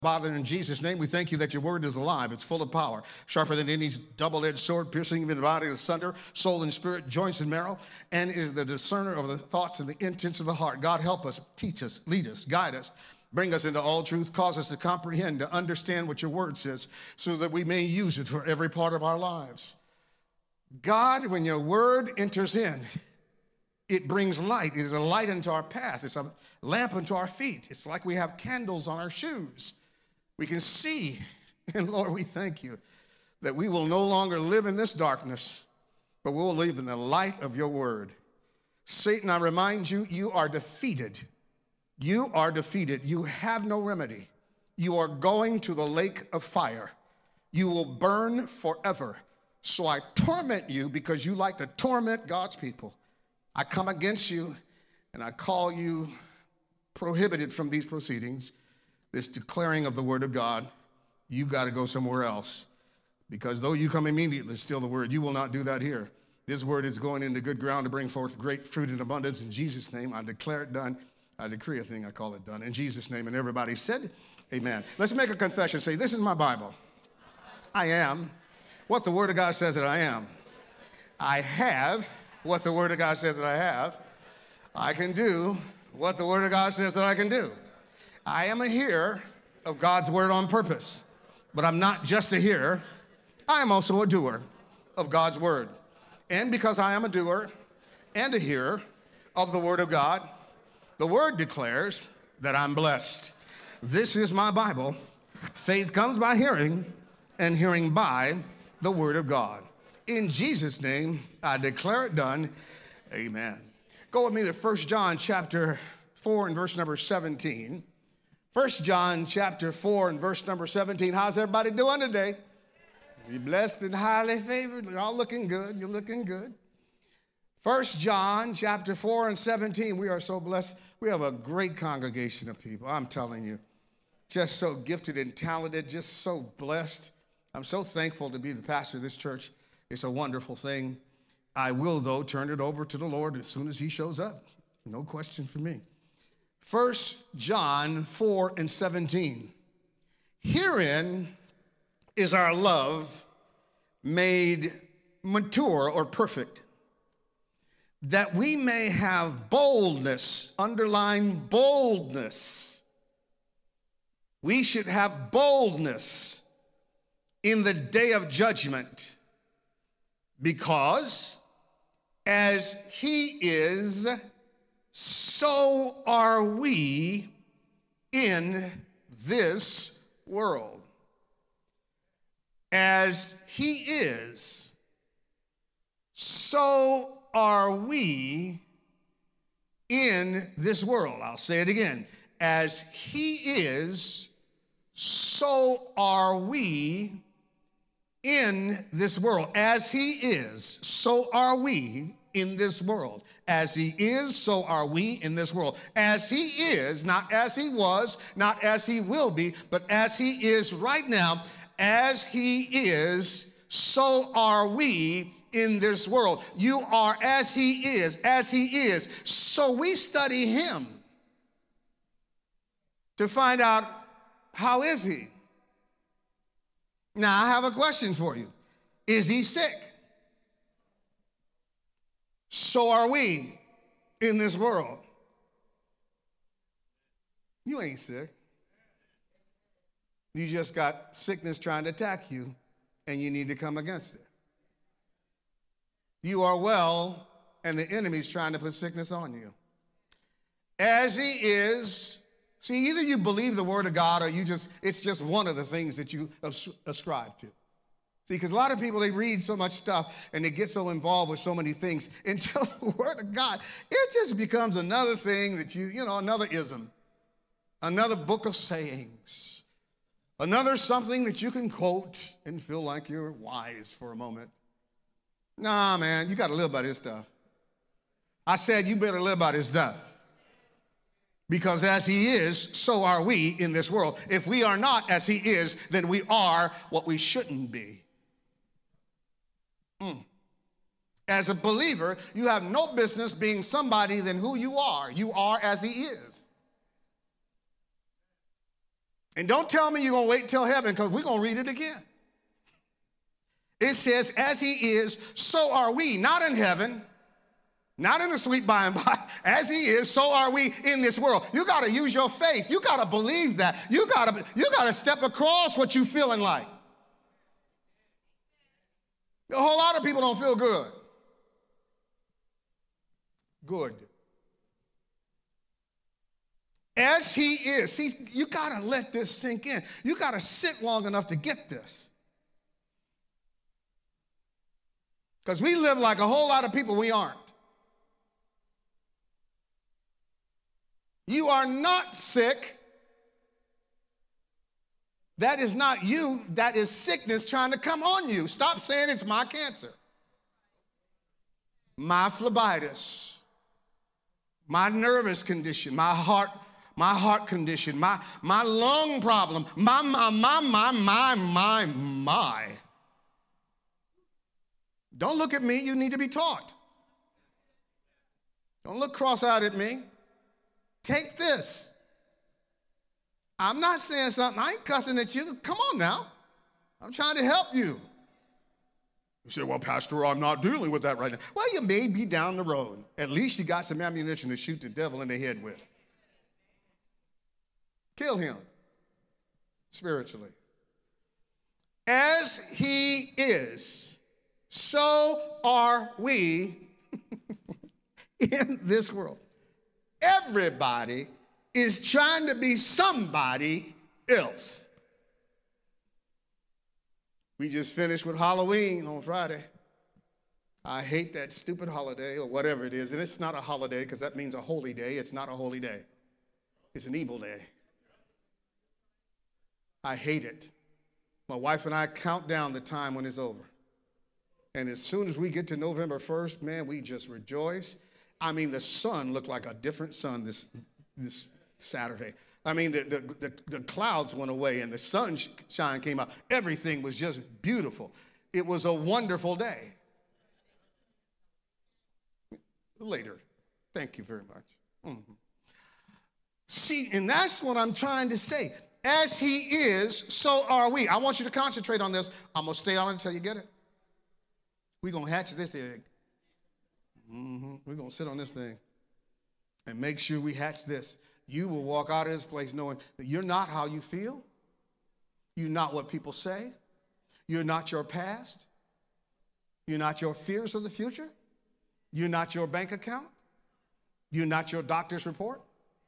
Father, in Jesus' name, we thank you that your word is alive. It's full of power, sharper than any double-edged sword, piercing even the body asunder, soul and spirit, joints and marrow, and is the discerner of the thoughts and the intents of the heart. God, help us, teach us, lead us, guide us, bring us into all truth, cause us to comprehend, to understand what your word says, so that we may use it for every part of our lives. God, when your word enters in, it brings light. It is a light into our path. It's a lamp unto our feet. It's like we have candles on our shoes. We can see, and Lord, we thank you that we will no longer live in this darkness, but we will live in the light of your word. Satan, I remind you, you are defeated. You are defeated. You have no remedy. You are going to the lake of fire. You will burn forever. So I torment you because you like to torment God's people. I come against you and I call you prohibited from these proceedings. This declaring of the word of God, you got to go somewhere else. Because though you come immediately, still the word, you will not do that here. This word is going into good ground to bring forth great fruit and abundance. In Jesus' name, I declare it done. I decree a thing, I call it done. In Jesus' name, and everybody said, amen. Let's make a confession. Say, this is my Bible. I am what the word of God says that I am. I have what the word of God says that I have. I can do what the word of God says that I can do. I am a hearer of God's word on purpose, but I'm not just a hearer. I am also a doer of God's word. And because I am a doer and a hearer of the word of God, the word declares that I'm blessed. This is my Bible. Faith comes by hearing, and hearing by the word of God. In Jesus' name, I declare it done. Amen. Go with me to 1 John chapter 4 and verse number 17. 1 John chapter 4 and verse number 17. How's everybody doing today? You're blessed and highly favored. You're all looking good. You're looking good. 1 John chapter 4 and 17. We are so blessed. We have a great congregation of people. I'm telling you. Just so gifted and talented. Just so blessed. I'm so thankful to be the pastor of this church. It's a wonderful thing. I will, though, turn it over to the Lord as soon as he shows up. No question for me. 1 John 4 and 17. Herein is our love made mature or perfect, that we may have boldness, underline boldness. We should have boldness in the day of judgment, because as he is, so are we in this world. As he is, so are we in this world. I'll say it again. As he is, so are we in this world. As he is, so are we in this world. As he is, so are we in this world. As he is, not as he was, not as he will be, but as he is right now. As he is, so are we in this world. You are as he is, as he is. So we study him to find out, how is he? Now, I have a question for you. Is he sick? So are we in this world. You ain't sick. You just got sickness trying to attack you, and you need to come against it. You are well, and the enemy's trying to put sickness on you. As he is, see, either you believe the word of God or it's just one of the things that you ascribe to. See, because a lot of people, they read so much stuff and they get so involved with so many things until the word of God, it just becomes another thing that another ism, another book of sayings, another something that you can quote and feel like you're wise for a moment. Nah, man, you got to live by this stuff. I said you better live by this stuff. Because as he is, so are we in this world. If we are not as he is, then we are what we shouldn't be. As a believer, you have no business being somebody than who you are. You are as he is. And don't tell me you're going to wait till heaven, because we're going to read it again. It says, as he is, so are we. Not in heaven, not in the sweet by and by. As he is, so are we in this world. You got to use your faith. You got to believe that. You got to step across what you feeling like. A whole lot of people don't feel good. Good. As he is. See, you got to let this sink in. You got to sit long enough to get this. Because we live like a whole lot of people we aren't. You are not sick. That is not you. That is sickness trying to come on you. Stop saying it's my cancer, my phlebitis, my nervous condition, my heart condition, my lung problem, my. Don't look at me. You need to be taught. Don't look cross-eyed at me. Take this. I'm not saying something. I ain't cussing at you. Come on now. I'm trying to help you. You say, well, Pastor, I'm not dealing with that right now. Well, you may be down the road. At least you got some ammunition to shoot the devil in the head with. Kill him spiritually. As he is, so are we in this world. Everybody is trying to be somebody else. We just finished with Halloween on Friday. I hate that stupid holiday or whatever it is. And it's not a holiday because that means a holy day. It's not a holy day. It's an evil day. I hate it. My wife and I count down the time when it's over. And as soon as we get to November 1st, man, we just rejoice. I mean, the sun looked like a different sun this Saturday. I mean, the clouds went away and the sunshine came out. Everything was just beautiful. It was a wonderful day. Later. Thank you very much. Mm-hmm. See, and that's what I'm trying to say. As he is, so are we. I want you to concentrate on this. I'm going to stay on it until you get it. We're going to hatch this egg. We're going to sit on this thing and make sure we hatch this. You will walk out of this place knowing that you're not how you feel. You're not what people say. You're not your past. You're not your fears of the future. You're not your bank account. You're not your doctor's report.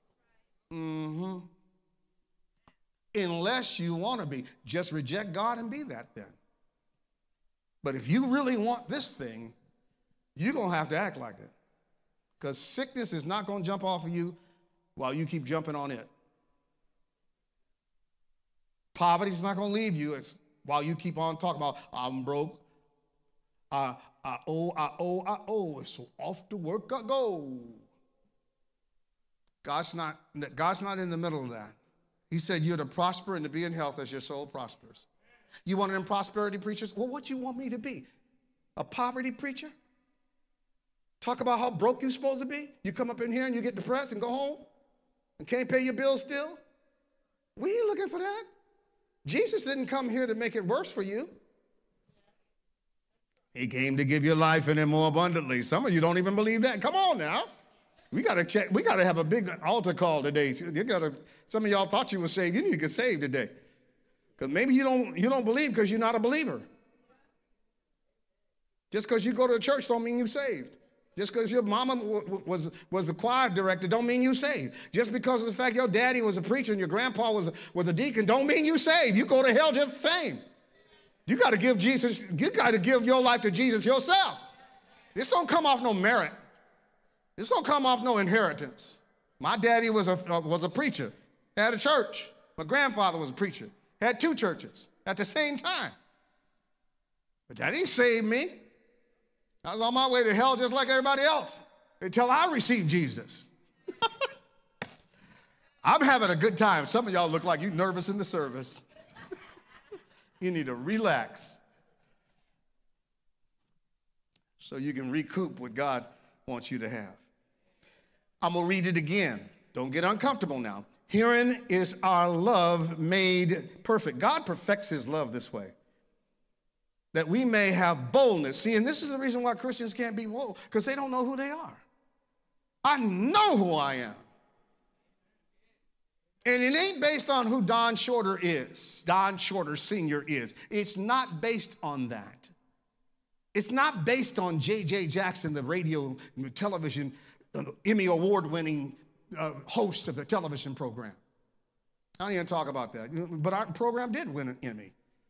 Unless you want to be. Just reject God and be that then. But if you really want this thing, you're going to have to act like it. Because sickness is not going to jump off of you while you keep jumping on it. Poverty is not going to leave you while you keep on talking about, I'm broke. I owe. It's so off to work I go. God's not in the middle of that. He said you're to prosper and to be in health as your soul prospers. You one of them prosperity preachers? Well, what you want me to be? A poverty preacher? Talk about how broke you're supposed to be? You come up in here and you get depressed and go home and can't pay your bills still? We ain't looking for that. Jesus didn't come here to make it worse for you. He came to give you life and it more abundantly. Some of you don't even believe that. Come on now. We got to check. We got to have a big altar call today. Some of y'all thought you were saved. You need to get saved today. Because maybe you don't believe because you're not a believer. Just because you go to church don't mean you're saved. Just because your mama was the choir director don't mean you saved. Just because of the fact your daddy was a preacher and your grandpa was a deacon don't mean you saved. You go to hell just the same. You got to give your life to Jesus yourself. This don't come off no merit. This don't come off no inheritance. My daddy was a preacher, had a church. My grandfather was a preacher, had 2 churches at the same time. But that didn't save me. I was on my way to hell just like everybody else until I received Jesus. I'm having a good time. Some of y'all look like you're nervous in the service. You need to relax so you can recoup what God wants you to have. I'm going to read it again. Don't get uncomfortable now. Herein is our love made perfect. God perfects his love this way, that we may have boldness. See, and this is the reason why Christians can't be bold, because they don't know who they are. I know who I am. And it ain't based on who Don Shorter is, Don Shorter Sr. is. It's not based on that. It's not based on J.J. Jackson, the radio, television, Emmy award-winning host of the television program. I don't even talk about that. But our program did win an Emmy.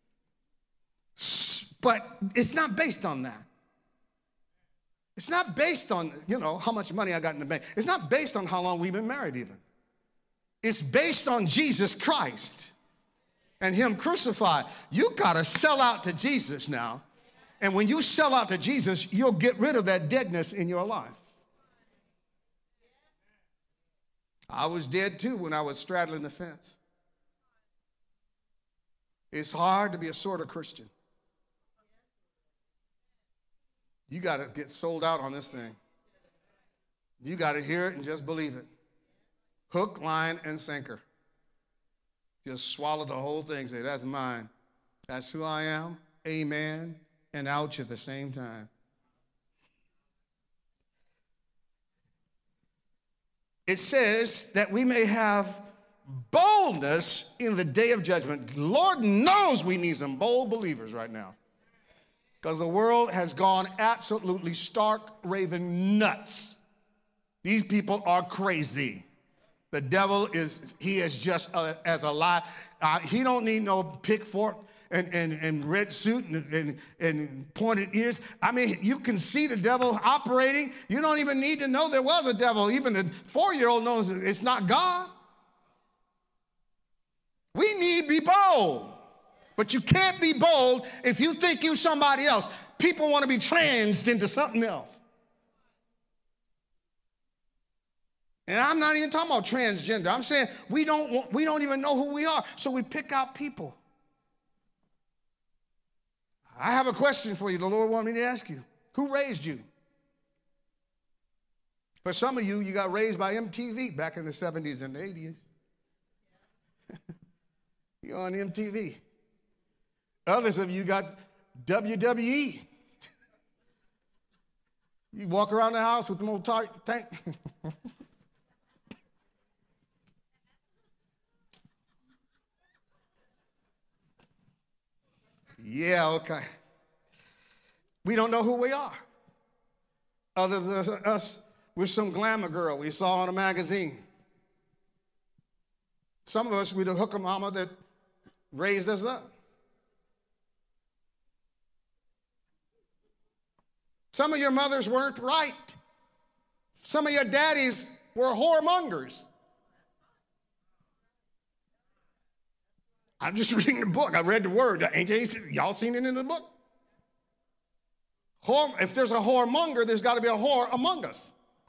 But it's not based on that. It's not based on, how much money I got in the bank. It's not based on how long we've been married even. It's based on Jesus Christ and him crucified. You got to sell out to Jesus now. And when you sell out to Jesus, you'll get rid of that deadness in your life. I was dead too when I was straddling the fence. It's hard to be a sort of Christian. You got to get sold out on this thing. You got to hear it and just believe it. Hook, line, and sinker. Just swallow the whole thing. Say, that's mine. That's who I am. Amen. And ouch at the same time. It says that we may have boldness in the day of judgment. Lord knows we need some bold believers right now, because the world has gone absolutely stark, raving nuts. These people are crazy. The devil he is just as a lie. He don't need no pitchfork and red suit and pointed ears. I mean, you can see the devil operating. You don't even need to know there was a devil. Even the 4-year-old knows it's not God. We need to be bold. But you can't be bold if you think you're somebody else. People want to be transed into something else. And I'm not even talking about transgender. I'm saying we don't even know who we are, so we pick out people. I have a question for you. The Lord wanted me to ask you. Who raised you? For some of you, you got raised by MTV back in the 70s and the 80s. You're on MTV. Others of you got WWE. You walk around the house with the old tank. Yeah, okay. We don't know who we are. Other than us, we're some glamour girl we saw in a magazine. Some of us, we're the hooker mama that raised us up. Some of your mothers weren't right. Some of your daddies were whoremongers. I'm just reading the book. I read the word. Y'all seen it in the book? If there's a whoremonger, there's got to be a whore among us.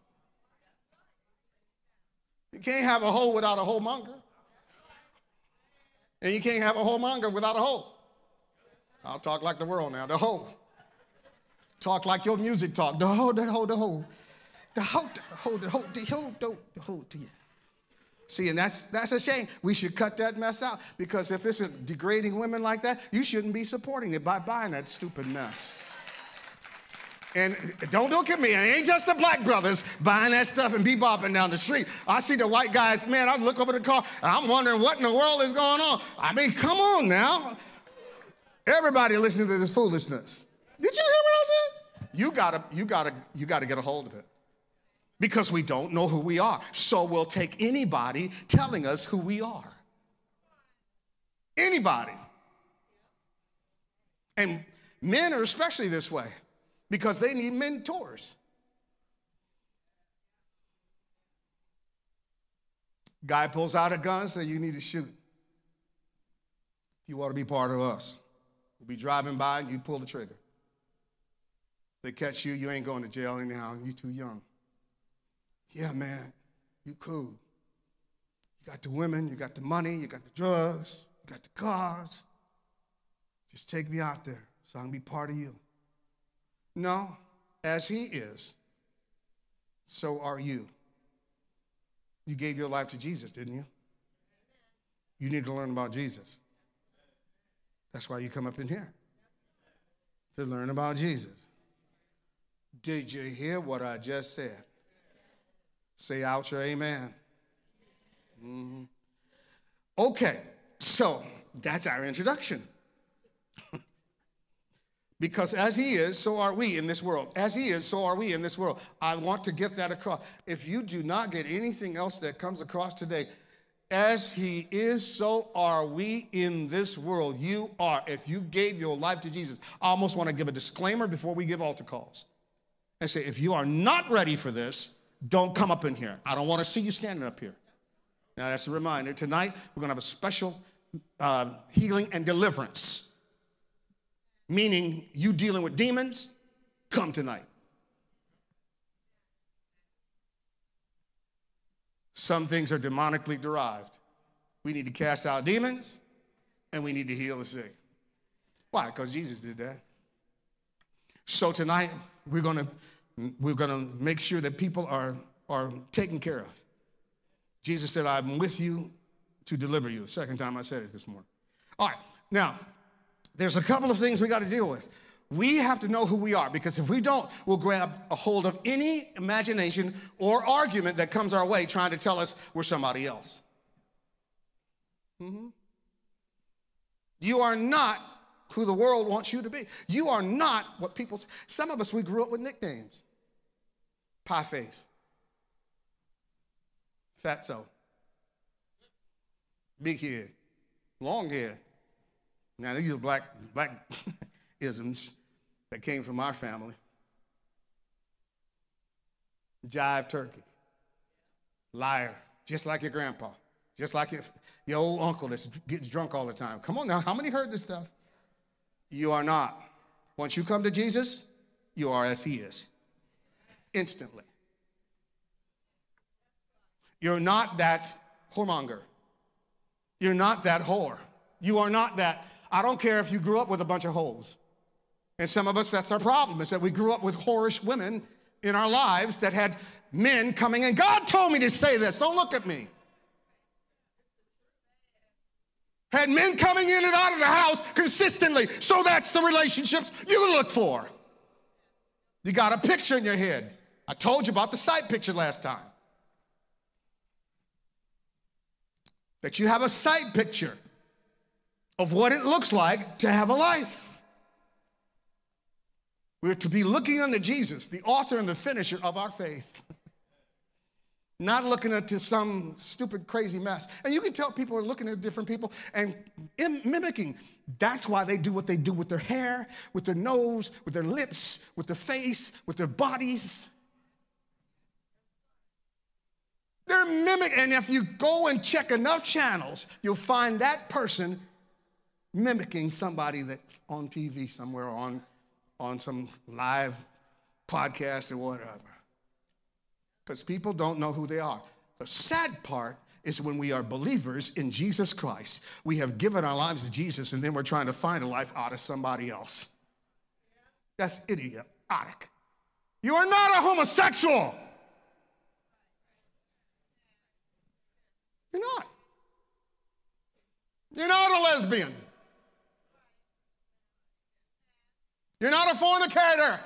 You can't have a hoe without a whoremonger. And you can't have a whoremonger without a hoe. I'll talk like the world now. The hoe. Talk like your music talk. The hoe, the hoe, the hoe. The hoe, the hoe, the hoe, the hoe, the hoe to you. See, and that's a shame. We should cut that mess out, because if it's degrading women like that, you shouldn't be supporting it by buying that stupid mess. And don't look at me. It ain't just the black brothers buying that stuff and bebopping down the street. I see the white guys, man, I look over the car, and I'm wondering what in the world is going on. I mean, come on now. Everybody listening to this foolishness. Did you hear what I said? You gotta get a hold of it. Because we don't know who we are. So we'll take anybody telling us who we are. Anybody. And men are especially this way, because they need mentors. Guy pulls out a gun, says, you need to shoot. You want to be part of us. We'll be driving by and you pull the trigger. They catch you, you ain't going to jail anyhow. You're too young. Yeah, man, you cool. You got the women, you got the money, you got the drugs, you got the cars. Just take me out there so I can be part of you. No, as he is, so are you. You gave your life to Jesus, didn't you? You need to learn about Jesus. That's why you come up in here, to learn about Jesus. Did you hear what I just said? Say out your amen. Mm-hmm. Okay, so that's our introduction. Because as he is, so are we in this world. As he is, so are we in this world. I want to get that across. If you do not get anything else that comes across today, as he is, so are we in this world. You are. If you gave your life to Jesus, I almost want to give a disclaimer before we give altar calls and say, if you are not ready for this, don't come up in here. I don't want to see you standing up here. Now, that's a reminder. Tonight, we're going to have a special healing and deliverance. Meaning, you dealing with demons, come tonight. Some things are demonically derived. We need to cast out demons, and we need to heal the sick. Why? Because Jesus did that. So tonight, we're gonna make sure that people are taken care of. Jesus said, I'm with you to deliver you. The second time I said it this morning. All right, now, there's a couple of things we got to deal with. We have to know who we are, because if we don't, we'll grab a hold of any imagination or argument that comes our way trying to tell us we're somebody else. Mm-hmm. You are not who the world wants you to be. You are not what people say. Some of us, we grew up with nicknames. Pie face. Fatso. Big head. Long hair. Now, these are black isms that came from our family. Jive turkey. Liar. Just like your grandpa. Just like your old uncle that gets drunk all the time. Come on now, how many heard this stuff? You are not. Once you come to Jesus, you are as he is. Instantly. You're not that whoremonger. You're not that whore. You are not that. I don't care if you grew up with a bunch of hoes. And some of us, that's our problem, is that we grew up with whorish women in our lives that had men coming in. God told me to say this. Don't look at me. Had men coming in and out of the house consistently. So that's the relationships you look for. You got a picture in your head. I told you about the sight picture last time. That you have a sight picture of what it looks like to have a life. We're to be looking unto Jesus, the author and the finisher of our faith. Not looking at some stupid, crazy mess. And you can tell people are looking at different people and mimicking. That's why they do what they do with their hair, with their nose, with their lips, with their face, with their bodies. They're mimicking. And if you go and check enough channels, you'll find that person mimicking somebody that's on TV somewhere, on some live podcast or whatever. Because people don't know who they are. The sad part is when we are believers in Jesus Christ, we have given our lives to Jesus, and then we're trying to find a life out of somebody else. That's idiotic. You are not a homosexual. You're not. You're not a lesbian. You're not a fornicator.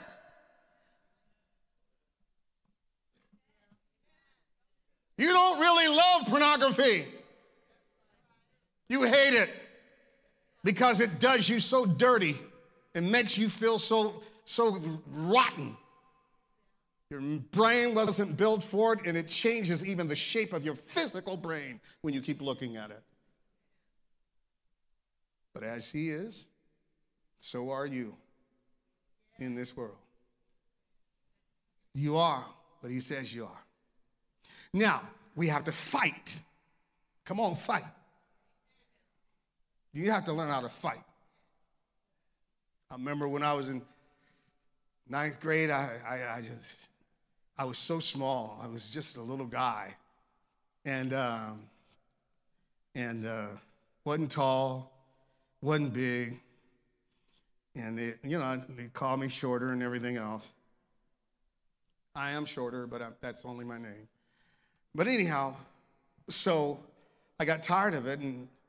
You don't really love pornography. You hate it because it does you so dirty and makes you feel so rotten. Your brain wasn't built for it, and it changes even the shape of your physical brain when you keep looking at it. But as he is, so are you in this world. You are what he says you are. Now, we have to fight. Come on, fight. You have to learn how to fight. I remember when I was in 9th grade, I was so small. I was just a little guy. And wasn't tall, wasn't big. And they call me shorter and everything else. I am shorter, but that's only my name. But anyhow, so I got tired of it, and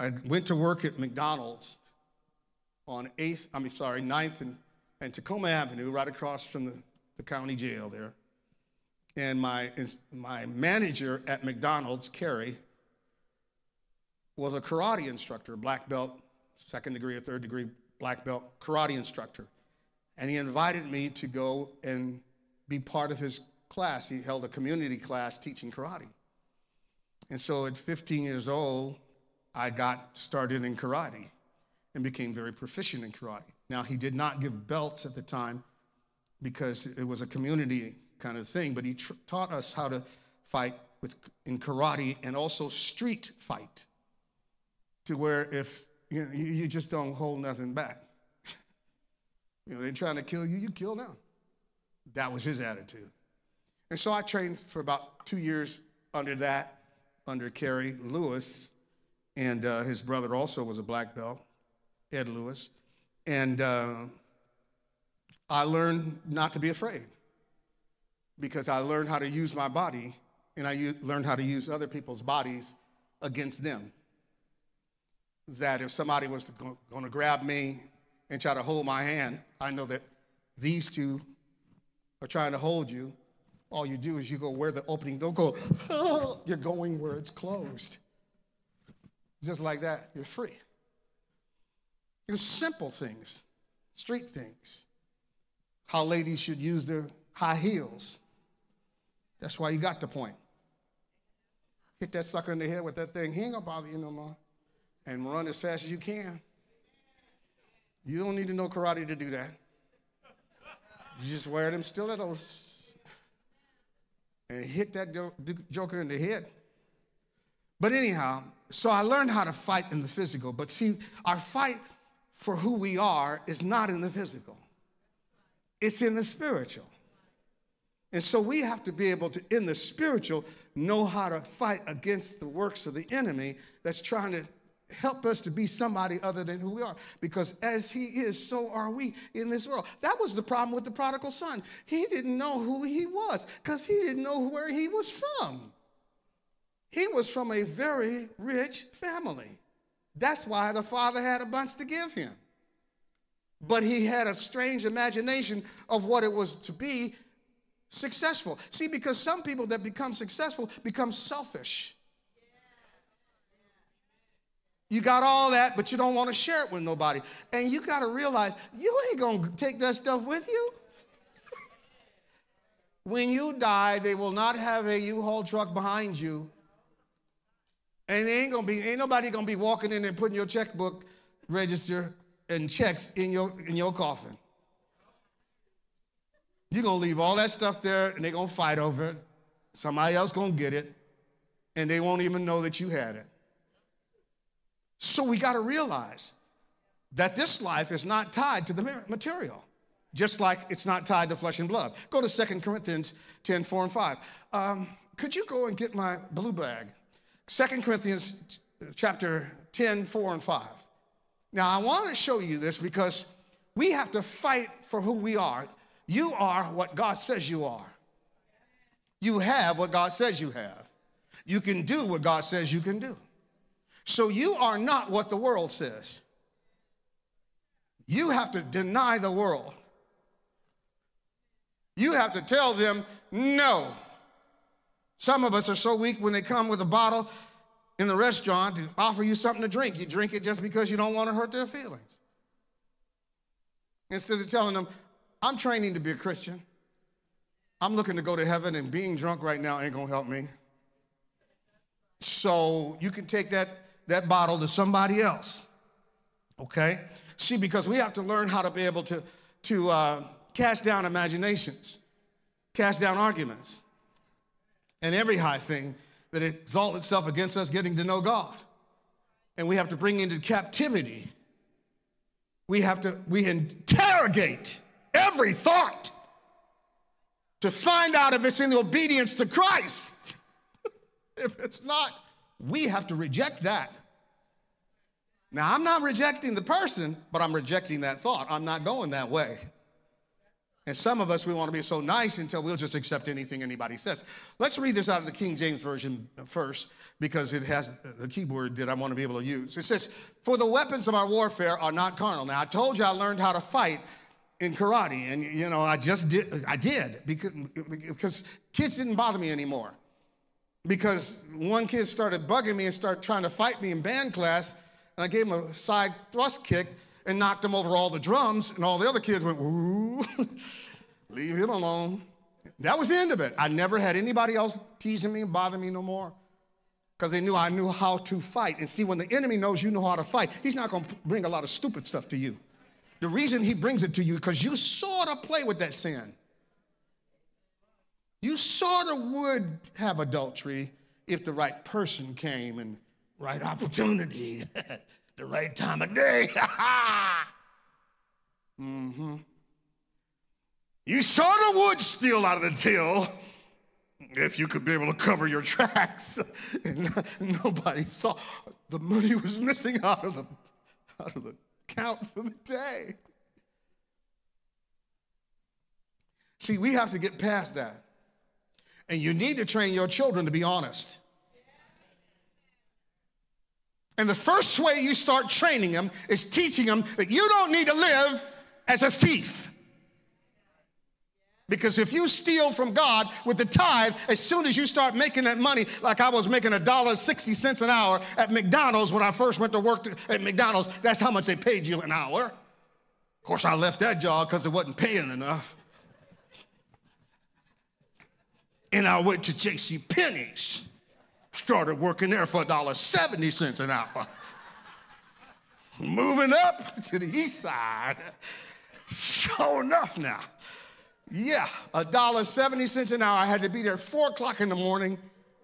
I went to work at McDonald's on 9th and Tacoma Avenue, right across from the county jail there. And my manager at McDonald's, Kerry, was a karate instructor, black belt, second degree or third degree black belt karate instructor. And he invited me to go and be part of his class. He held a community class teaching karate. And so at 15 years old, I got started in karate and became very proficient in karate. Now, he did not give belts at the time because it was a community kind of thing, but he taught us how to fight in karate and also street fight, to where if you just don't hold nothing back. They're trying to kill you, you kill them. That was his attitude. And so I trained for about 2 years under Kerry Lewis, and his brother also was a black belt, Ed Lewis. And I learned not to be afraid because I learned how to use my body, and I learned how to use other people's bodies against them. That if somebody was going to grab me and try to hold my hand, I know that these two are trying to hold you. All you do is you go where the opening, don't go, oh, you're going where it's closed. Just like that, you're free. It's simple things, street things. How ladies should use their high heels. That's why you got the point. Hit that sucker in the head with that thing. He ain't gonna bother you no more. And run as fast as you can. You don't need to know karate to do that. You just wear them stilettos and hit that joker in the head. But anyhow, so I learned how to fight in the physical. But see, our fight for who we are is not in the physical. It's in the spiritual. And so we have to be able to, in the spiritual, know how to fight against the works of the enemy that's trying to help us to be somebody other than who we are. Because as he is, so are we in this world. That was the problem with the prodigal son. He didn't know who he was because he didn't know where he was from. He was from a very rich family. That's why the father had a bunch to give him. But he had a strange imagination of what it was to be successful. See, because some people that become successful become selfish. You got all that, but you don't want to share it with nobody. And you got to realize you ain't going to take that stuff with you. When you die, they will not have a U-Haul truck behind you. And ain't nobody going to be walking in and putting your checkbook register and checks in your coffin. You're going to leave all that stuff there, and they're going to fight over it. Somebody else going to get it, and they won't even know that you had it. So we got to realize that this life is not tied to the material, just like it's not tied to flesh and blood. Go to 2 Corinthians 10, 4 and 5. Could you go and get my blue bag? 2 Corinthians chapter 10, 4 and 5. Now, I want to show you this because we have to fight for who we are. You are what God says you are. You have what God says you have. You can do what God says you can do. So you are not what the world says. You have to deny the world. You have to tell them no. Some of us are so weak when they come with a bottle in the restaurant to offer you something to drink. You drink it just because you don't want to hurt their feelings. Instead of telling them, I'm training to be a Christian. I'm looking to go to heaven, and being drunk right now ain't going to help me. So you can take that bottle to somebody else, okay? See, because we have to learn how to be able to cast down imaginations, cast down arguments, and every high thing that exalts itself against us getting to know God. And we have to bring into captivity. We interrogate every thought to find out if it's in obedience to Christ. If it's not, we have to reject that. Now, I'm not rejecting the person, but I'm rejecting that thought. I'm not going that way. And some of us, we want to be so nice until we'll just accept anything anybody says. Let's read this out of the King James Version first, because it has the key word that I want to be able to use. It says, for the weapons of our warfare are not carnal. Now, I told you I learned how to fight in karate, and you know, I did because kids didn't bother me anymore. Because one kid started bugging me and started trying to fight me in band class, and I gave him a side thrust kick and knocked him over all the drums, and all the other kids went, ooh, leave him alone. That was the end of it. I never had anybody else teasing me and bothering me no more, because they knew I knew how to fight. And see, when the enemy knows you know how to fight, he's not going to bring a lot of stupid stuff to you. The reason he brings it to you is because you sort of play with that sin. You sort of would have adultery if the right person came and right opportunity, the right time of day. Mm-hmm. You sort of would steal out of the till if you could be able to cover your tracks. And nobody saw the money was missing out of the account for the day. See, we have to get past that. And you need to train your children to be honest. And the first way you start training them is teaching them that you don't need to live as a thief. Because if you steal from God with the tithe, as soon as you start making that money, like I was making $1.60 an hour at McDonald's when I first went to work at McDonald's, that's how much they paid you an hour. Of course, I left that job because it wasn't paying enough. And I went to JCPenney's, started working there for $1.70 an hour. Moving up to the east side, sure enough now. Yeah, $1.70 an hour. I had to be there at 4 o'clock in the morning.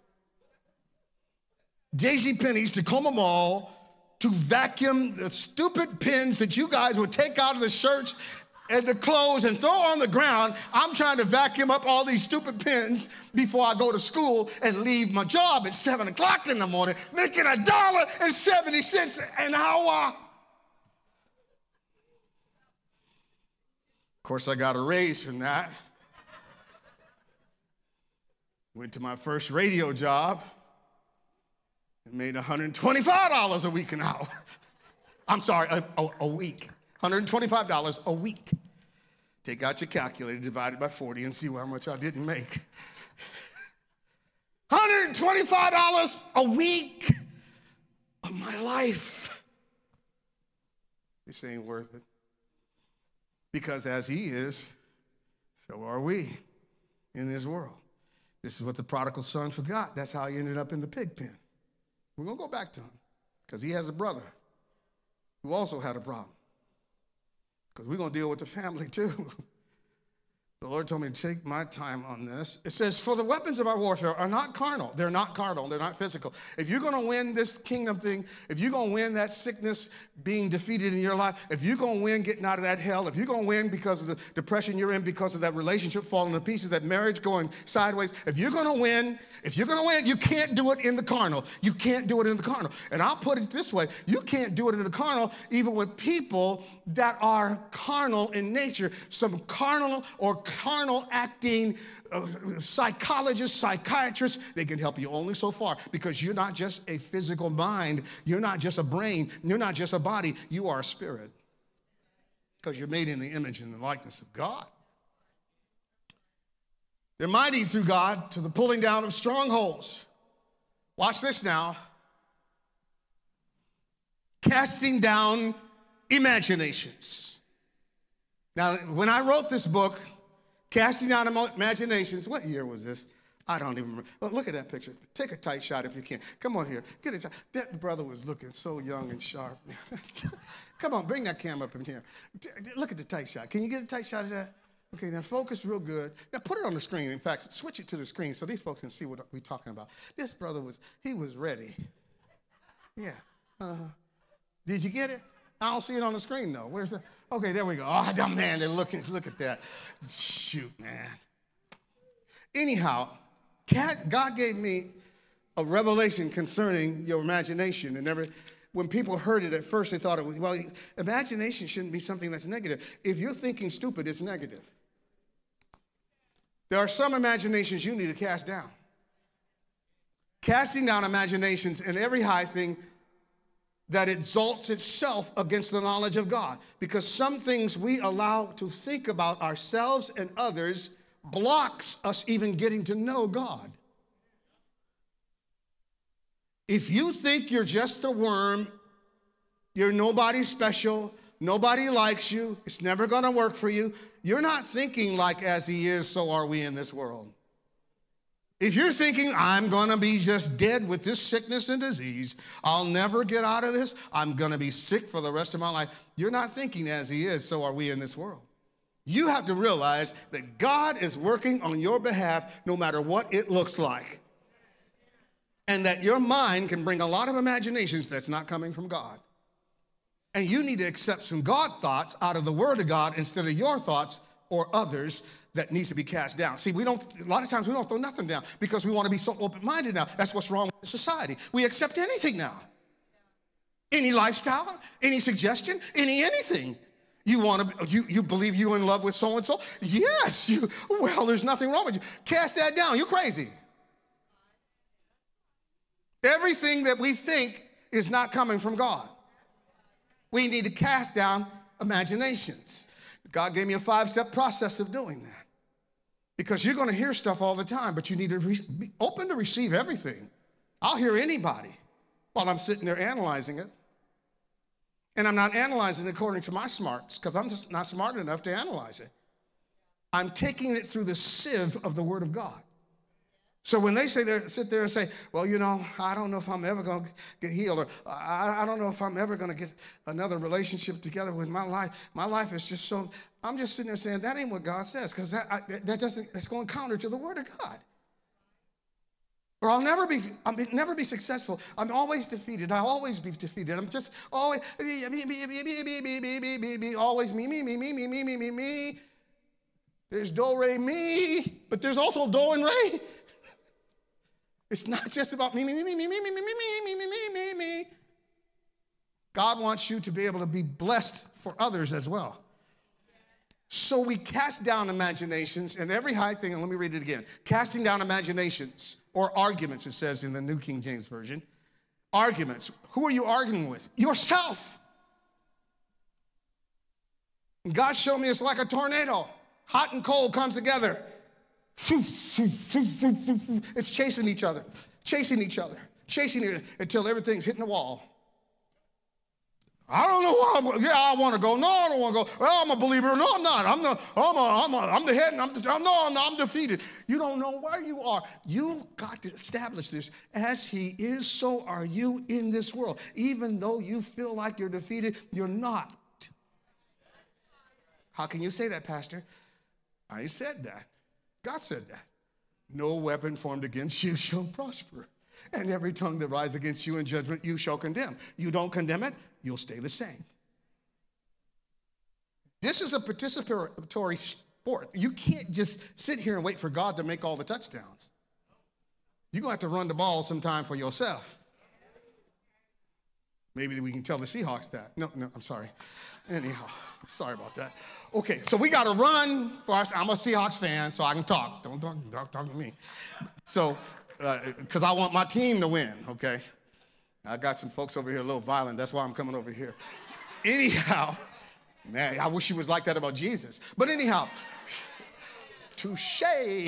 JCPenney's, Tacoma Mall, to vacuum the stupid pins that you guys would take out of the shirts and the clothes and throw on the ground. I'm trying to vacuum up all these stupid pins before I go to school and leave my job at 7 o'clock in the morning, making $1.70 an hour. Of course, I got a raise from that. Went to my first radio job and made $125 a week an hour. I'm sorry, a week. $125 a week. Take out your calculator, divide it by 40, and see how much I didn't make. $125 a week of my life. This ain't worth it. Because as he is, so are we in this world. This is what the prodigal son forgot. That's how he ended up in the pig pen. We're going to go back to him because he has a brother who also had a problem. Because we're going to deal with the family too. The Lord told me to take my time on this. It says, for the weapons of our warfare are not carnal. They're not carnal. They're not physical. If you're going to win this kingdom thing, if you're going to win that sickness being defeated in your life, if you're going to win getting out of that hell, if you're going to win because of the depression you're in, because of that relationship falling to pieces, that marriage going sideways, if you're going to win, you can't do it in the carnal. You can't do it in the carnal. And I'll put it this way. You can't do it in the carnal even with people that are carnal in nature. Some carnal or carnal acting psychologists, psychiatrists, they can help you only so far because you're not just a physical mind. You're not just a brain. You're not just a body. You are a spirit because you're made in the image and the likeness of God. They're mighty through God to the pulling down of strongholds. Watch this now. Casting down imaginations. Now, when I wrote this book, Casting Down Imaginations, what year was this? I don't even remember. Look at that picture. Take a tight shot if you can. Come on here. Get it. That brother was looking so young and sharp. Come on, bring that camera up in here. Look at the tight shot. Can you get a tight shot of that? Okay, now focus real good. Now put it on the screen. In fact, switch it to the screen so these folks can see what we're talking about. This brother was ready. Yeah. Did you get it? I don't see it on the screen, though. Where's that? Okay, there we go. Oh, man, they're looking. Look at that. Shoot, man. Anyhow, God gave me a revelation concerning your imagination. And when people heard it at first, they thought it was, well, imagination shouldn't be something that's negative. If you're thinking stupid, it's negative. There are some imaginations you need to cast down. Casting down imaginations and every high thing that exalts itself against the knowledge of God. Because some things we allow to think about ourselves and others blocks us even getting to know God. If you think you're just a worm, you're nobody special, nobody likes you, it's never going to work for you, you're not thinking like as he is, so are we in this world. If you're thinking, I'm going to be just dead with this sickness and disease, I'll never get out of this, I'm going to be sick for the rest of my life, you're not thinking as he is, so are we in this world. You have to realize that God is working on your behalf no matter what it looks like. And that your mind can bring a lot of imaginations that's not coming from God. And you need to accept some God thoughts out of the Word of God instead of your thoughts or others that needs to be cast down. See, a lot of times we don't throw nothing down because we want to be so open-minded now. That's what's wrong with society. We accept anything now. Any lifestyle, any suggestion, anything. You believe you're in love with so-and-so? Yes, well, there's nothing wrong with you. Cast that down, you're crazy. Everything that we think is not coming from God. We need to cast down imaginations. God gave me a 5-step process of doing that. Because you're going to hear stuff all the time, but you need to be open to receive everything. I'll hear anybody while I'm sitting there analyzing it. And I'm not analyzing it according to my smarts, because I'm just not smart enough to analyze it. I'm taking it through the sieve of the Word of God. So when they sit there and say, well, I don't know if I'm ever going to get healed, or I don't know if I'm ever going to get another relationship together with my life. My life is just so, I'm just sitting there saying, that ain't what God says, because that's going counter to the Word of God. Or I'll never be successful. I'm always defeated. I'll always be defeated. I'm just always, always me. There's do, re, mi, but there's also do and re. It's not just about me. God wants you to be able to be blessed for others as well. So we cast down imaginations and every high thing, and let me read it again. Casting down imaginations or arguments, it says in the New King James Version. Arguments. Who are you arguing with? Yourself. And God showed me it's like a tornado. Hot and cold comes together. It's chasing each other until everything's hitting the wall. I don't know why. I want to go. No, I don't want to go. Well, I'm a believer. No, I'm not. I'm the head, and I'm defeated. You don't know where you are. You've got to establish this. As he is, so are you in this world. Even though you feel like you're defeated, you're not. How can you say that, Pastor? I said that. God said that. No weapon formed against you shall prosper. And every tongue that rises against you in judgment, you shall condemn. You don't condemn it, you'll stay the same. This is a participatory sport. You can't just sit here and wait for God to make all the touchdowns. You're going to have to run the ball sometime for yourself. Maybe we can tell the Seahawks that. No, I'm sorry. Anyhow, sorry about that. Okay, so we got to run for us. I'm a Seahawks fan, so I can talk. Don't talk to me. So, because I want my team to win, okay? I got some folks over here a little violent. That's why I'm coming over here. Anyhow, man, I wish he was like that about Jesus. But anyhow, touche.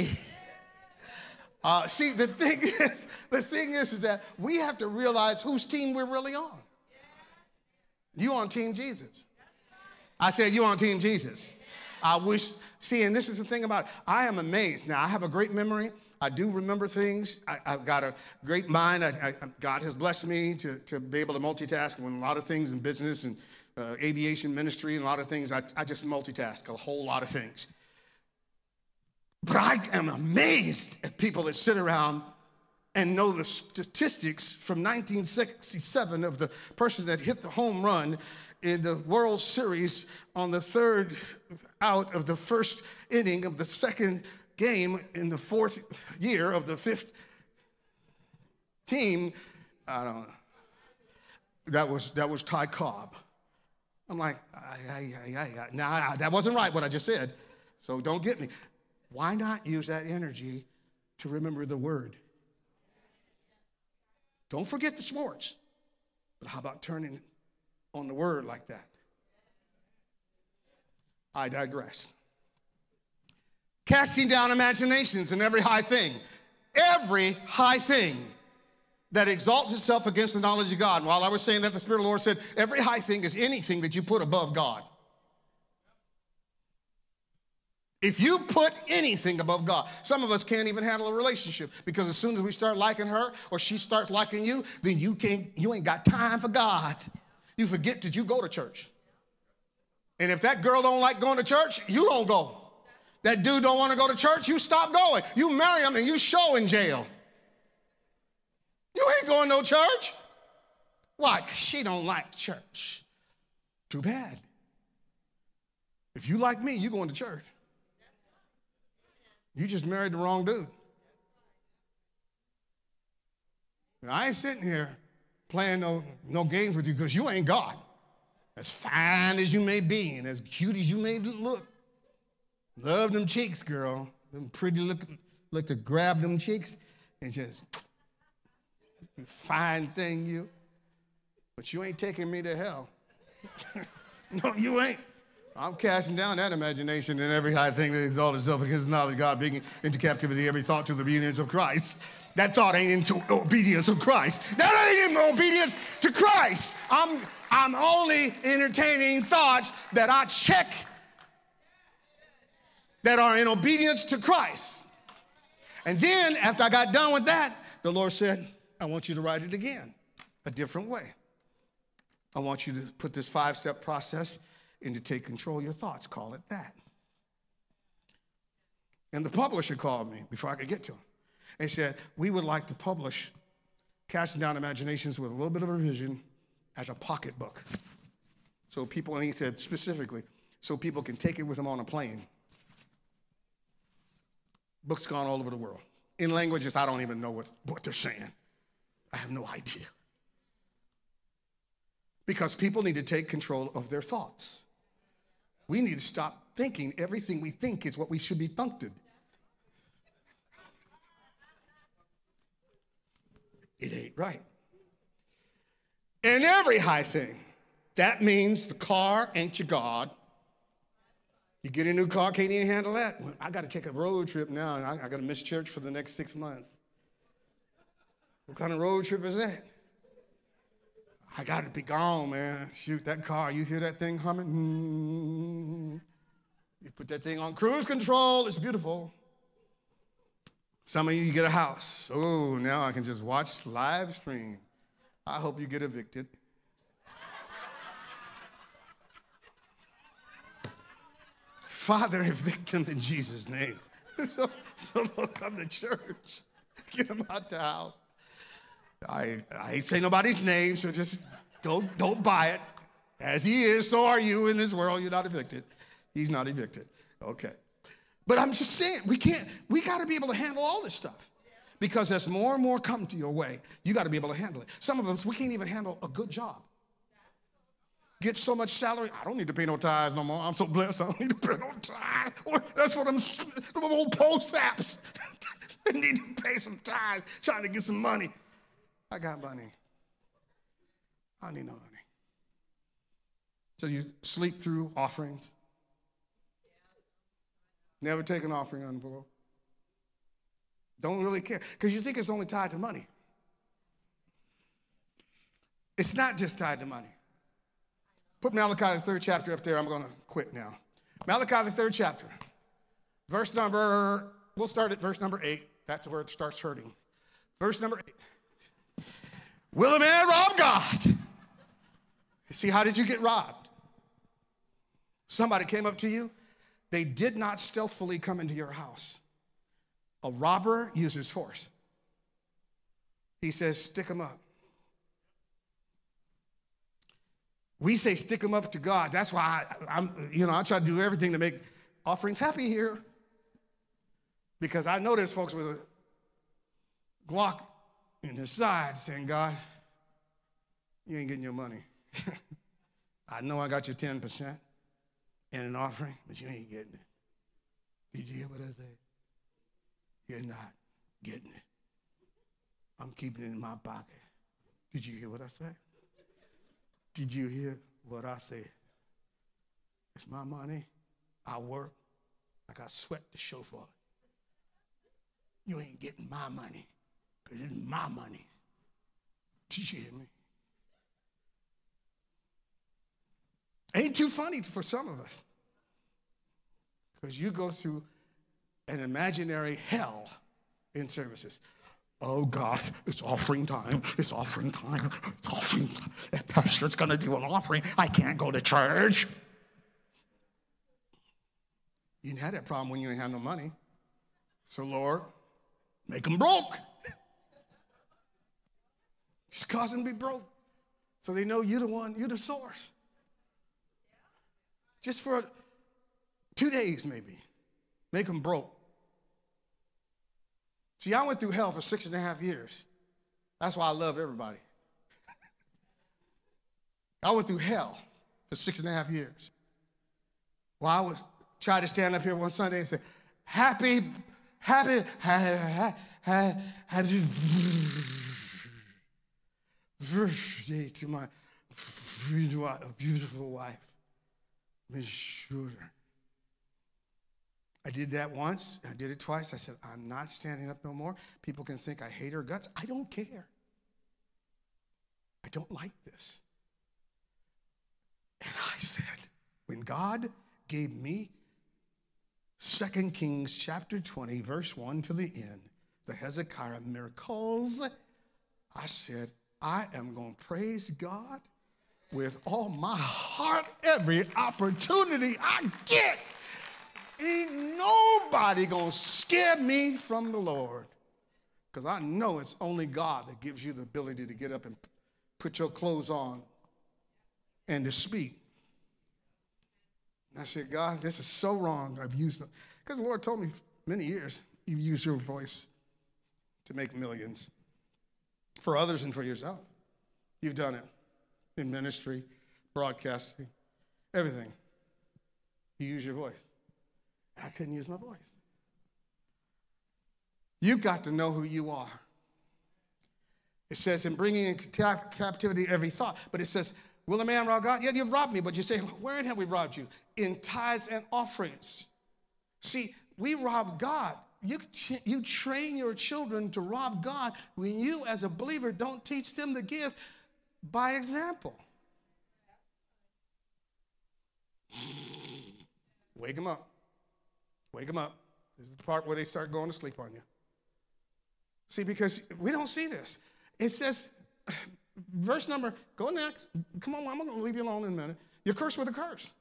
See, the thing is that we have to realize whose team we're really on. You on Team Jesus. I said, you on Team Jesus. I wish, see, and this is the thing about it. I am amazed. Now, I have a great memory. I do remember things. I've got a great mind. God has blessed me to be able to multitask with a lot of things in business and aviation ministry and a lot of things. I just multitask a whole lot of things. But I am amazed at people that sit around and know the statistics from 1967 of the person that hit the home run in the World Series on the third out of the first inning of the second game in the fourth year of the fifth team. I don't know. That was Ty Cobb. I'm like, nah, that wasn't right what I just said, so don't get me. Why not use that energy to remember the word? Don't forget the sports. But how about turning on the word like that? I digress. Casting down imaginations and every high thing that exalts itself against the knowledge of God. And while I was saying that, the Spirit of the Lord said, every high thing is anything that you put above God. If you put anything above God, some of us can't even handle a relationship because as soon as we start liking her or she starts liking you, then you ain't got time for God. You forget that you go to church. And if that girl don't like going to church, you don't go. That dude don't want to go to church, you stop going. You marry him and you show in jail. You ain't going to no church. Why? 'Cause she don't like church. Too bad. If you like me, you going to church. You just married the wrong dude. And I ain't sitting here playing no games with you because you ain't God. As fine as you may be and as cute as you may look. Love them cheeks, girl. Them pretty look to grab them cheeks and just, you fine thing, you. But you ain't taking me to hell. No, you ain't. I'm casting down that imagination and every high thing that exalts itself against the knowledge of God, bringing into captivity every thought to the obedience of Christ. That thought ain't into obedience of Christ. That ain't in obedience to Christ. I'm only entertaining thoughts that I check that are in obedience to Christ. And then after I got done with that, the Lord said, I want you to write it again, a different way. I want you to put this 5-step process and to take control of your thoughts. Call it that. And the publisher called me before I could get to him. They said, we would like to publish Casting Down Imaginations with a little bit of revision as a pocketbook. So people, and he said specifically, so people can take it with them on a plane. Books gone all over the world. In languages I don't even know what they're saying. I have no idea. Because people need to take control of their thoughts. We need to stop thinking everything we think is what we should be thunked. It ain't right. And every high thing, that means the car ain't your God. You get a new car, can't even handle that. Well, I got to take a road trip now, and I got to miss church for the next 6 months. What kind of road trip is that? I got to be gone, man. Shoot, that car, you hear that thing humming? You put that thing on cruise control, it's beautiful. Some of you get a house. Oh, now I can just watch live stream. I hope you get evicted. Father, evict them in Jesus' name. So they'll come to church. Get them out the house. I ain't say nobody's name, so just don't buy it. As he is, so are you in this world. You're not evicted. He's not evicted. Okay. But I'm just saying, we got to be able to handle all this stuff. Because as more and more come to your way, you got to be able to handle it. Some of us, we can't even handle a good job. Get so much salary, I don't need to pay no tithes no more. I'm so blessed, I don't need to pay no tithes. Or that's what them old post apps. They need to pay some tithes, trying to get some money. I got money. I don't need no money. So you sleep through offerings. Never take an offering envelope. Don't really care, because you think it's only tied to money. It's not just tied to money. Put Malachi, the 3rd chapter up there. I'm going to quit now. Malachi, the 3rd chapter. We'll start at verse number 8. That's where it starts hurting. Verse number 8. Will a man rob God? You see, how did you get robbed? Somebody came up to you. They did not stealthily come into your house. A robber uses force. He says, stick them up. We say stick them up to God. That's why I try to do everything to make offerings happy here. Because I know there's folks with a Glock in their side saying, God, you ain't getting your money. I know I got your 10% in an offering, but you ain't getting it. Did you hear what I said? You're not getting it. I'm keeping it in my pocket. Did you hear what I said? Did you hear what I said? It's my money. I work. I got sweat to show for it. You ain't getting my money because it's my money. Did you hear me? Ain't too funny for some of us because you go through an imaginary hell in services. Oh, gosh, it's offering time. It's offering time. It's offering time. The pastor's going to do an offering. I can't go to church. You didn't have that problem when you ain't have no money. So, Lord, make them broke. Just cause them to be broke so they know you're the one, you're the source. Just for 2 days, maybe. Make them broke. See, I went through hell for 6.5 years. That's why I love everybody. I went through hell for 6.5 years. Well, I was trying to stand up here one Sunday and say, happy birthday to my beautiful wife, Miss Schroeder. I did that once. I did it twice. I said, I'm not standing up no more. People can think I hate her guts. I don't care. I don't like this. And I said, when God gave me 2 Kings chapter 20, verse 1 to the end, the Hezekiah miracles, I said, I am going to praise God with all my heart every opportunity I get. Ain't nobody going to scare me from the Lord. Because I know it's only God that gives you the ability to get up and put your clothes on and to speak. And I said, God, this is so wrong. I've used, because the Lord told me many years, you use your voice to make millions for others and for yourself. You've done it in ministry, broadcasting, everything. You use your voice. I couldn't use my voice. You've got to know who you are. It says, in bringing in captivity every thought, but it says, will a man rob God? Yeah, you've robbed me, but you say, wherein have we robbed you? In tithes and offerings. See, we rob God. You train your children to rob God when you, as a believer, don't teach them to give by example. Wake them up. Wake them up. This is the part where they start going to sleep on you. See, because we don't see this. It says, verse number, go next. Come on, I'm going to leave you alone in a minute. You're cursed with a curse.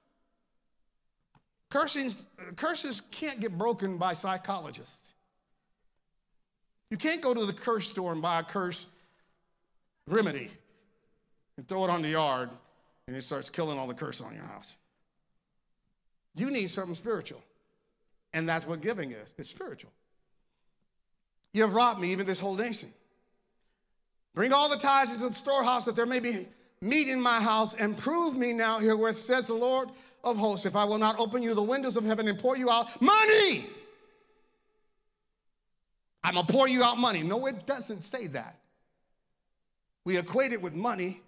Curses can't get broken by psychologists. You can't go to the curse store and buy a curse remedy and throw it on the yard and it starts killing all the curse on your house. You need something spiritual. And that's what giving is. It's spiritual. You have robbed me, even this whole nation. Bring all the tithes into the storehouse that there may be meat in my house, and prove me now herewith, says the Lord of hosts, if I will not open you the windows of heaven and pour you out money. I'm going to pour you out money. No, it doesn't say that. We equate it with money,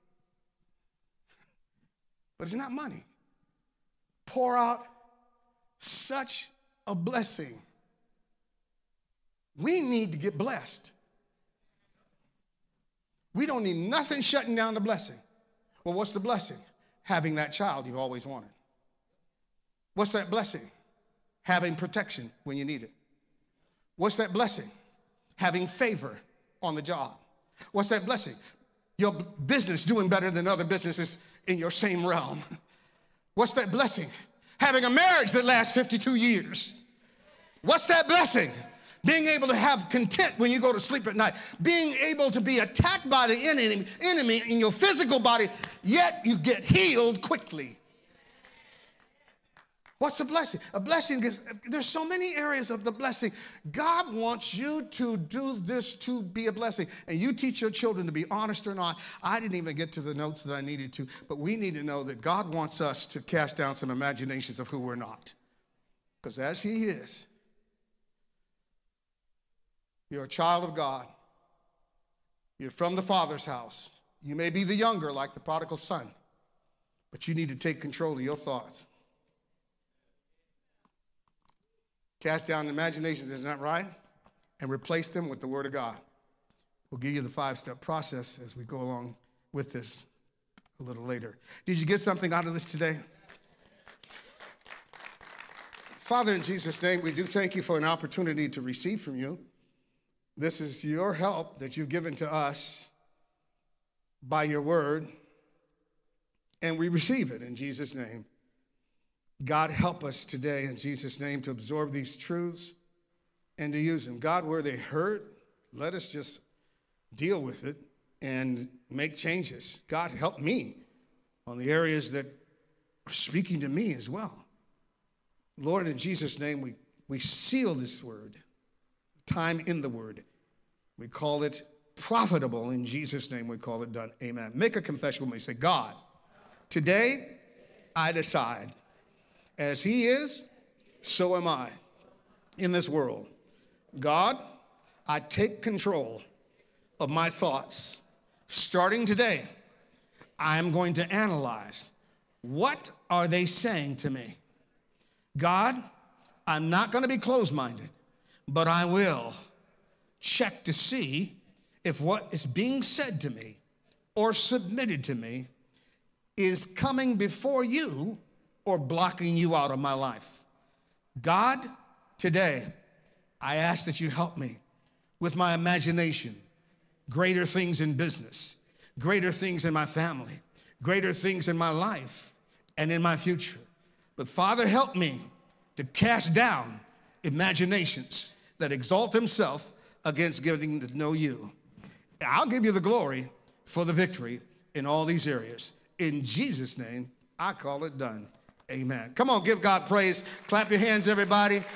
but it's not money. Pour out such a blessing. We need to get blessed. We don't need nothing shutting down the blessing. Well, what's the blessing? Having that child you've always wanted. What's that blessing? Having protection when you need it. What's that blessing? Having favor on the job. What's that blessing? Your business doing better than other businesses in your same realm. What's that blessing? Having a marriage that lasts 52 years. What's that blessing? Being able to have content when you go to sleep at night. Being able to be attacked by the enemy in your physical body, yet you get healed quickly. What's a blessing? A blessing is, there's so many areas of the blessing. God wants you to do this to be a blessing. And you teach your children to be honest or not. I didn't even get to the notes that I needed to, but we need to know that God wants us to cast down some imaginations of who we're not. Because as he is, you're a child of God. You're from the Father's house. You may be the younger, like the prodigal son, but you need to take control of your thoughts. Cast down imaginations that's not right and replace them with the Word of God. We'll give you the 5-step process as we go along with this a little later. Did you get something out of this today? Father, in Jesus' name, we do thank you for an opportunity to receive from you. This is your help that you've given to us by your word, and we receive it in Jesus' name. God, help us today in Jesus' name to absorb these truths and to use them. God, where they hurt, let us just deal with it and make changes. God, help me on the areas that are speaking to me as well. Lord, in Jesus' name, we seal this word, time in the word. We call it profitable. In Jesus' name, we call it done. Amen. Make a confession with me. Say, God, today I decide, as he is, so am I in this world. God, I take control of my thoughts. Starting today, I'm going to analyze, what are they saying to me? God, I'm not going to be closed-minded, but I will check to see if what is being said to me or submitted to me is coming before you or blocking you out of my life. God, today, I ask that you help me with my imagination, greater things in business, greater things in my family, greater things in my life and in my future. But Father, help me to cast down imaginations that exalt themselves against getting to know you. I'll give you the glory for the victory in all these areas. In Jesus' name, I call it done. Amen. Come on, give God praise. Clap your hands, everybody.